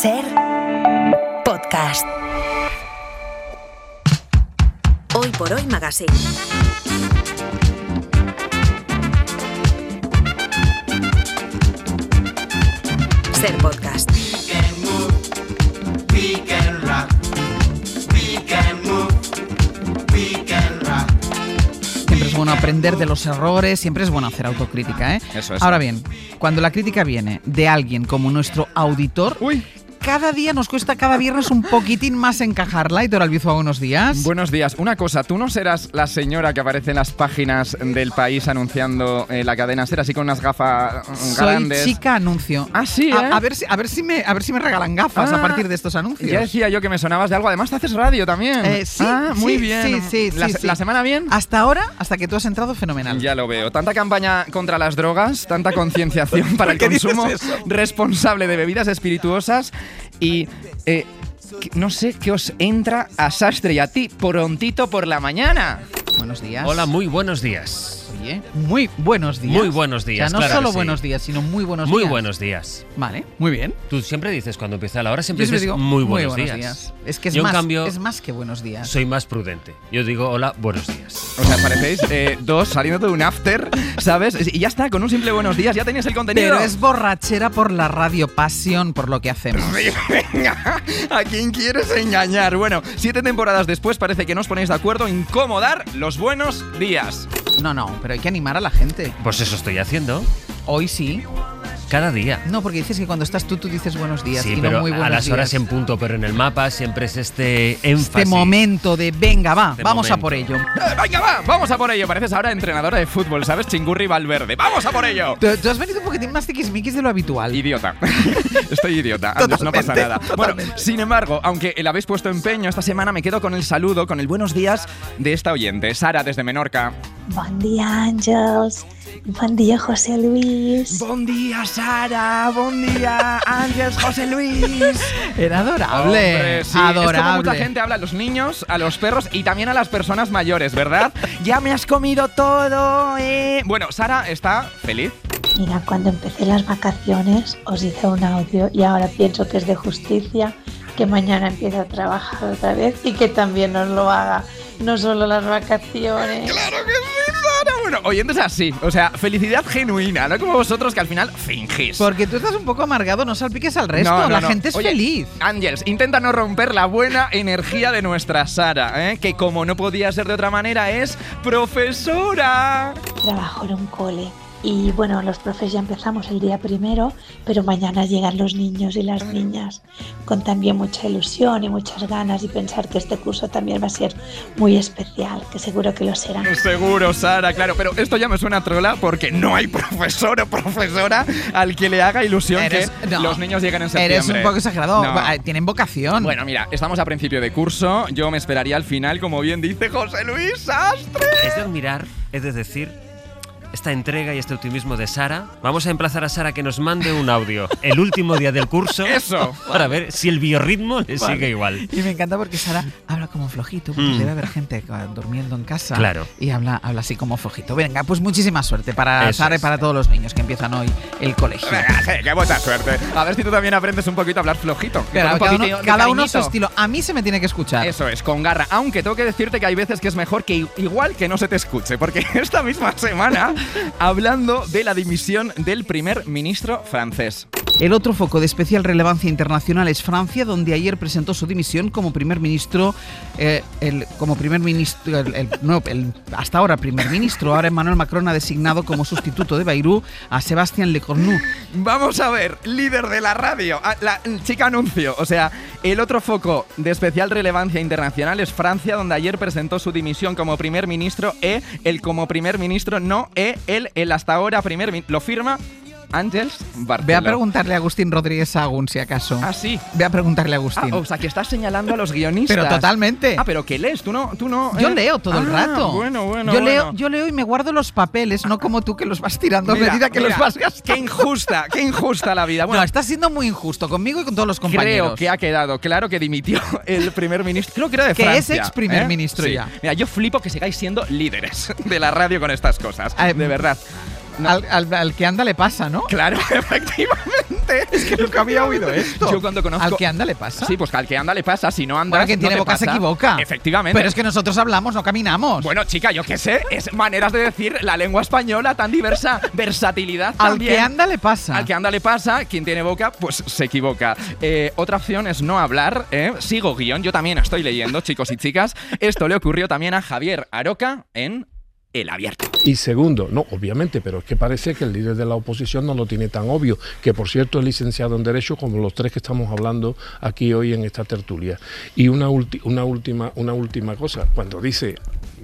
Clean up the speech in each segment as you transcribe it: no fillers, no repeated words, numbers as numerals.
Ser podcast. Hoy por hoy Magazine. Ser podcast. Siempre es bueno aprender de los errores, siempre es bueno hacer autocrítica, ¿eh? Eso es. Ahora bien, cuando la crítica viene de alguien como nuestro auditor, cada día nos cuesta, cada viernes, un poquitín más encajarla. Aitor Albizu, buenos días. Buenos días. Una cosa, ¿tú no serás la señora que aparece en las páginas del País anunciando la cadena SER así con unas gafas grandes? Soy chica anuncio. Ah, sí, ¿eh? A ver si me regalan gafas a partir de estos anuncios. Ya decía yo que me sonabas de algo. Además, te haces radio también. Sí, muy sí, bien. Sí. ¿La semana bien? Hasta ahora, hasta que tú has entrado, fenomenal. Ya lo veo. Tanta campaña contra las drogas, tanta concienciación para el consumo responsable de bebidas espirituosas y... no sé qué os entra a Sastre y a ti prontito por la mañana. Buenos días. Hola, muy buenos días. Oye, muy buenos días. Muy buenos días, O sea, no claro solo que sí. buenos días, sino muy buenos días. Muy buenos días. Vale, muy bien. Tú siempre dices, cuando empieza la hora, siempre Yo siempre dices digo muy buenos días. Es que es Yo, más, en cambio, es más que buenos días. soy más prudente. Yo digo, hola, buenos días. O sea, parecéis dos saliendo de un after, ¿sabes? Y ya está, con un simple buenos días ya tenías el contenido. Pero es borrachera por la radio, pasión por lo que hacemos. Venga, ¿a quién quieres engañar? Bueno, 7 temporadas después parece que no os ponéis de acuerdo en cómo dar los buenos días. No, pero hay que animar a la gente. Pues eso estoy haciendo. Hoy sí. Cada día. No, porque dices que cuando estás tú dices buenos días Sí, y pero no muy buenos a las días. horas en punto, pero en el mapa siempre es este énfasis. Este momento de venga, va, Este vamos a momento. por ello. Venga, va, vamos a por ello. Pareces ahora entrenadora de fútbol, ¿sabes? Chingurri Valverde. ¡Vamos a por ello! Tú has venido un poquitín más tiquismiquis de lo habitual. Idiota. Estoy idiota. Antes no pasa nada. Bueno, sin embargo, aunque le habéis puesto empeño, esta semana me quedo con el saludo, con el buenos días de esta oyente, Sara, desde Menorca. Bon dia, Àngels. Bon dia, José Luis. Bon día, Sara. Bon día, Ángels, José Luis. Era adorable. Hombre, sí. Adorable. Es como mucha gente habla a los niños, a los perros y también a las personas mayores, ¿verdad? Ya me has comido todo, Bueno, Sara está feliz. Mira, cuando empecé las vacaciones os hice un audio y ahora pienso que es de justicia que mañana empiece a trabajar otra vez y que también nos lo haga, no solo las vacaciones. ¡Claro que sí, Sara! Bueno, oyentes así, o sea, felicidad genuina, no como vosotros que al final fingís. Porque tú estás un poco amargado, no salpiques al resto, No, la no. gente es Oye, feliz. Ángels, intenta no romper la buena energía de nuestra Sara, que como no podía ser de otra manera es profesora. Trabajo en un cole y bueno, los profes ya empezamos el día primero, pero mañana llegan los niños y las niñas con también mucha ilusión y muchas ganas y pensar que este curso también va a ser muy especial, que seguro que lo será. Seguro, Sara, claro, pero esto ya me suena a trola porque no hay profesor o profesora al que le haga ilusión que los niños lleguen en septiembre. Eres un poco exagerado. No. Tienen vocación. Bueno, mira, estamos a principio de curso, yo me esperaría al final, como bien dice José Luis Sastre. Es de admirar, es de decir, esta entrega y este optimismo de Sara. Vamos a emplazar a Sara que nos mande un audio el último día del curso. Eso. Para ver si el biorritmo le sigue igual. Y me encanta porque Sara habla como flojito, porque debe haber gente durmiendo en casa. Claro. Y habla así como flojito. Venga, pues muchísima suerte para Eso Sara y es. para todos los niños que empiezan hoy el colegio. Venga, sí, qué buena suerte. A ver si tú también aprendes un poquito a hablar flojito. Pero Con un poquito de cada uno a su cariñito. estilo. A mí se me tiene que escuchar. Eso es, con garra. Aunque tengo que decirte que hay veces que es mejor que igual que no se te escuche. Porque esta misma semana, hablando de la dimisión del primer ministro francés. El otro foco de especial relevancia internacional es Francia, donde ayer presentó su dimisión como primer ministro, hasta ahora primer ministro. Ahora Emmanuel Macron ha designado como sustituto de Bayrou a Sébastien Lecornu. Vamos a ver, líder de la radio, la chica anuncio. O sea, el otro foco de especial relevancia internacional es Francia, donde ayer presentó su dimisión como primer ministro. El como primer ministro, no el hasta ahora primer ministro. Lo firma Àngels Barceló. Ve a preguntarle a Agustín Rodríguez Sahagún, si acaso. Ah, sí. Ve a preguntarle a Agustín. O sea, que estás señalando a los guionistas. Pero totalmente. Pero ¿qué lees? Tú no. Yo leo todo el rato. Bueno. Yo leo y me guardo los papeles, no como tú que los vas tirando a Mira, medida que los vas gastando. Qué injusta la vida. Bueno, No, estás siendo muy injusto conmigo y con todos los compañeros. creo que ha quedado claro que dimitió el primer ministro. Creo que era de Que Francia. es ex primer ministro Sí. ya. Mira, yo flipo que sigáis siendo líderes de la radio con estas cosas. De verdad. Al que anda le pasa, ¿no? Claro, efectivamente. Es que nunca había oído esto. Yo cuando conozco… Al que anda le pasa. Sí, pues al que anda le pasa. Si no andas, Bueno, quien no tiene te boca se pasa. equivoca. Efectivamente. Pero es que nosotros hablamos, no caminamos. Bueno, chica, yo qué sé, es maneras de decir la lengua española tan diversa, versatilidad Al también. que anda le pasa. Al que anda le pasa, quien tiene boca, pues se equivoca. Otra opción es no hablar, sigo guión, yo también estoy leyendo, chicos y chicas. Esto le ocurrió también a Javier Aroca en El Abierto. Y segundo, no, obviamente, pero es que parece que el líder de la oposición no lo tiene tan obvio, que por cierto es licenciado en Derecho, como los tres que estamos hablando aquí hoy en esta tertulia. Y una última cosa, cuando dice…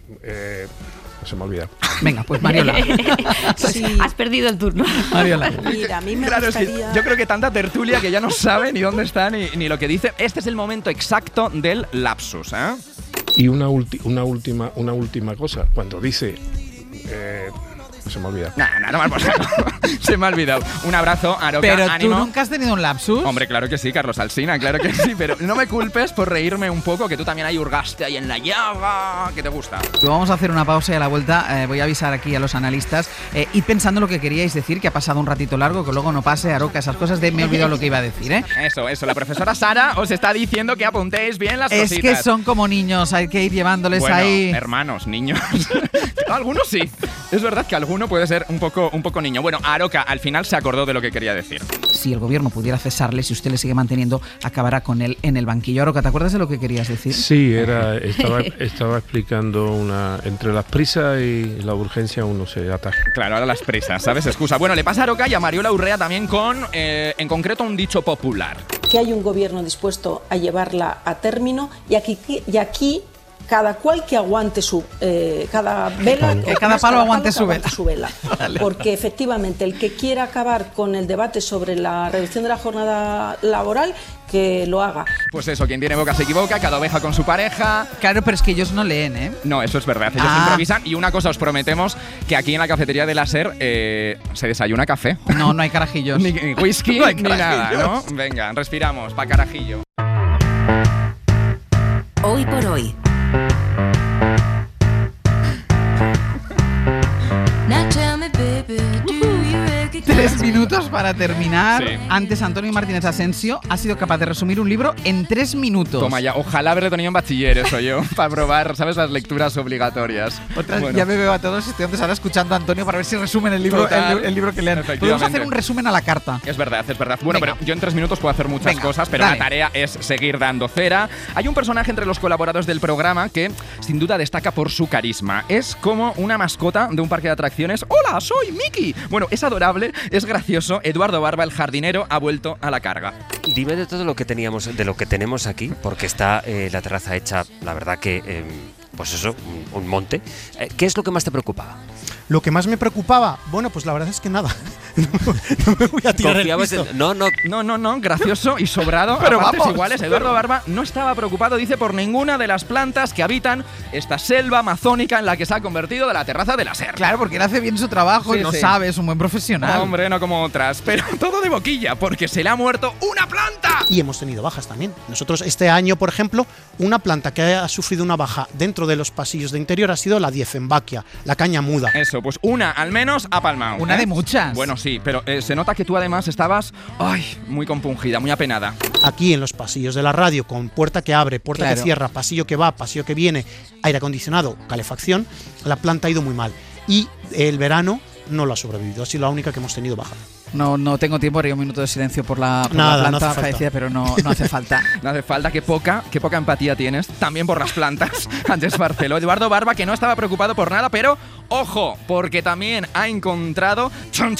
se me ha olvidado. Venga, pues Mariola. Sí. Has perdido el turno. Mariola. Mira, a mí me Claro, gustaría… es que yo creo que tanta tertulia que ya no sabe ni dónde está ni lo que dice. Este es el momento exacto del lapsus, ¿eh? Y una última cosa, cuando dice… se me ha olvidado. No me se me ha olvidado. Un abrazo, Aroca, Pero ánimo. tú nunca has tenido un lapsus. Hombre, claro que sí, Carlos Alsina, claro que sí, pero no me culpes por reírme un poco, que tú también ahí hurgaste ahí en la llaga, que te gusta. Vamos a hacer una pausa y a la vuelta voy a avisar aquí a los analistas. Id pensando lo que queríais decir, que ha pasado un ratito largo, que luego no pase, Aroca, esas cosas de me he olvidado lo que iba a decir, ¿eh? Eso, la profesora Sara os está diciendo que apuntéis bien las Es cositas. que son como niños, hay que ir llevándoles bueno, ahí. hermanos, niños. Algunos sí. Es verdad que alguno puede ser un poco niño. Bueno, Aroca al final se acordó de lo que quería decir. Si el gobierno pudiera cesarle, si usted le sigue manteniendo, acabará con él en el banquillo. Aroca, ¿te acuerdas de lo que querías decir? Sí, estaba explicando entre las prisas y la urgencia uno se ataja. Claro, ahora las prisas, ¿sabes? Excusa. Bueno, le pasa a Aroca y a Mariola Urrea también con, en concreto, un dicho popular. Que hay un gobierno dispuesto a llevarla a término y aquí cada cual que aguante cada vela, que cada palo aguante su vela. Porque efectivamente el que quiera acabar con el debate sobre la reducción de la jornada laboral, que lo haga. Pues eso, quien tiene boca se equivoca, cada oveja con su pareja. Claro, pero es que ellos no leen, ¿eh? No, eso es verdad, ellos improvisan. Y una cosa os prometemos, que aquí en la cafetería de la SER se desayuna café. No hay carajillos. Ni whisky, No hay ni nada, carajillos. ¿no? Venga, respiramos, pa' carajillo. Hoy por hoy. Now tell me, baby, do you recognize 3 minutos para terminar. Sí. Antes Antonio Martínez Asensio ha sido capaz de resumir un libro en 3 minutos. Toma ya, ojalá haberle tenido en bachiller eso yo, para probar, ¿sabes? Las lecturas obligatorias. Otras, Bueno. ya me veo a todos los estudiantes ahora escuchando a Antonio para ver si resumen el libro, Total. el libro que lean. Podemos Efectivamente. hacer un resumen a la carta. Es verdad. Bueno, Venga. pero yo en 3 minutos puedo hacer muchas Venga, cosas, pero dale. la tarea es seguir dando cera. Hay un personaje entre los colaboradores del programa que sin duda destaca por su carisma. Es como una mascota de un parque de atracciones. ¡Hola, soy Mickey! Bueno, es adorable, es gracioso. Eduardo Barba, el jardinero, ha vuelto a la carga. Dime de todo lo que tenemos aquí, porque está la terraza hecha, la verdad que, pues eso, un monte. ¿Qué es lo que más te preocupaba? Lo que más me preocupaba, bueno, pues la verdad es que nada. No me voy a tirar el Confiabas pisto. No, gracioso y sobrado. Pero a partes vamos. iguales, Eduardo Barba no estaba preocupado, dice, por ninguna de las plantas que habitan esta selva amazónica en la que se ha convertido de la terraza de la SER. Claro, porque él hace bien su trabajo Sí, y lo sí. sabe, es un buen profesional. Hombre, no como otras, pero todo de boquilla, porque se le ha muerto una planta. Y hemos tenido bajas también. Nosotros este año, por ejemplo, una planta que ha sufrido una baja dentro de los pasillos de interior ha sido la Dieffenbachia, la caña muda. Eso, pues una al menos ha palmado. Una de muchas. Bueno, sí, pero se nota que tú además estabas muy compungida, muy apenada. Aquí en los pasillos de la radio, con puerta que abre, puerta Claro. que cierra, pasillo que va, pasillo que viene, aire acondicionado, calefacción, la planta ha ido muy mal. Y el verano no lo ha sobrevivido, ha sido la única que hemos tenido baja. No tengo tiempo, haría un minuto de silencio por la Nada, planta no hace falta. fallecida, pero no hace falta. No hace falta, qué poca empatía tienes, también por las plantas. Andrés Barceló, Eduardo Barba, que no estaba preocupado por nada, pero ojo, porque también ha encontrado,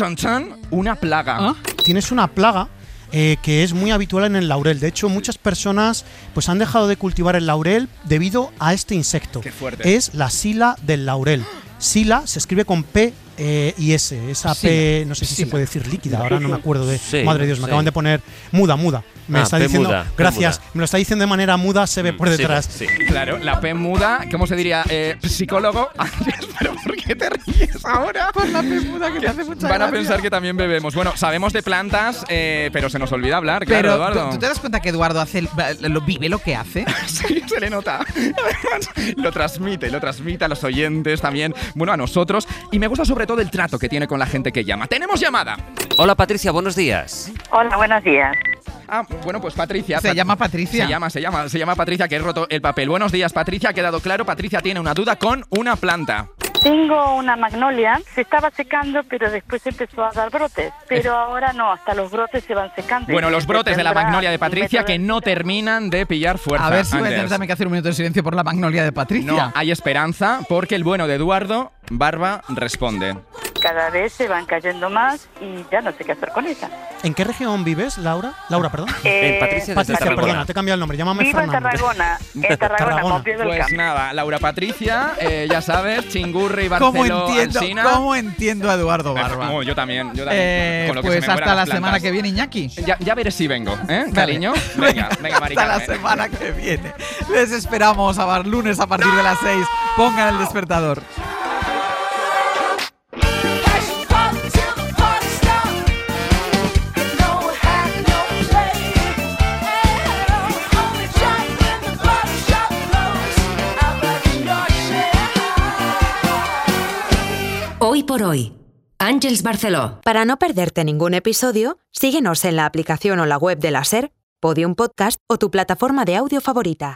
una plaga. ¿Ah? Tienes una plaga que es muy habitual en el laurel. De hecho, muchas personas pues han dejado de cultivar el laurel debido a este insecto. Qué fuerte. Es la sila del laurel. Sila se escribe con P y S. Esa P, no sé si se puede decir líquida, ahora no me acuerdo de… Sí, Madre de Dios, me sí. acaban de poner muda. Me está P diciendo… muda, P gracias, muda. me lo está diciendo de manera muda, se ve por Sí, detrás. sí. Claro, la P muda, ¿cómo se diría? Psicólogo. Pero ¿por qué qué te ríes ahora? Por la pepuda que te hace mucha Van a gracia. pensar que también bebemos. Bueno, sabemos de plantas, pero se nos olvida hablar, claro, Pero Eduardo. ¿tú te das cuenta que Eduardo vive lo que hace? Sí, se le nota. Además, lo transmite a los oyentes también, bueno, a nosotros. Y me gusta sobre todo el trato que tiene con la gente que llama. ¡Tenemos llamada! Hola Patricia, buenos días. Hola, buenos días. Ah, bueno, pues Patricia. Se llama Patricia. Se llama Patricia, que he roto el papel. Buenos días, Patricia, ha quedado claro. Patricia tiene una duda con una planta. Tengo una magnolia, se estaba secando, pero después empezó a dar brotes. Pero ahora no, hasta los brotes se van secando. Bueno, los brotes de la magnolia de Patricia que no terminan de pillar fuerza. A ver si voy a Anders. tener también que hacer un minuto de silencio por la magnolia de Patricia. No, hay esperanza porque el bueno de Eduardo, Barba, responde. Cada vez se van cayendo más y ya no sé qué hacer con ella. ¿En qué región vives, Laura? Laura, perdón. Patricia, perdona, te he cambiado el nombre. Llámame Vivo en Fernando. Tarragona, como pie del Pues campo. nada, Laura Patricia, ya sabes, Chingurri, Barceló, Alsina. ¿Cómo entiendo a Eduardo Barba? Yo también. Con lo que Pues se me mueran hasta la las semana plantas. que viene, Iñaki. Ya veré si vengo, cariño? Venga, Mari Hasta la Carmen. semana que viene. Les esperamos a lunes a partir de las 6. Pongan el despertador. Hoy por hoy. Àngels Barceló. Para no perderte ningún episodio, síguenos en la aplicación o la web de la SER, Podium Podcast o tu plataforma de audio favorita.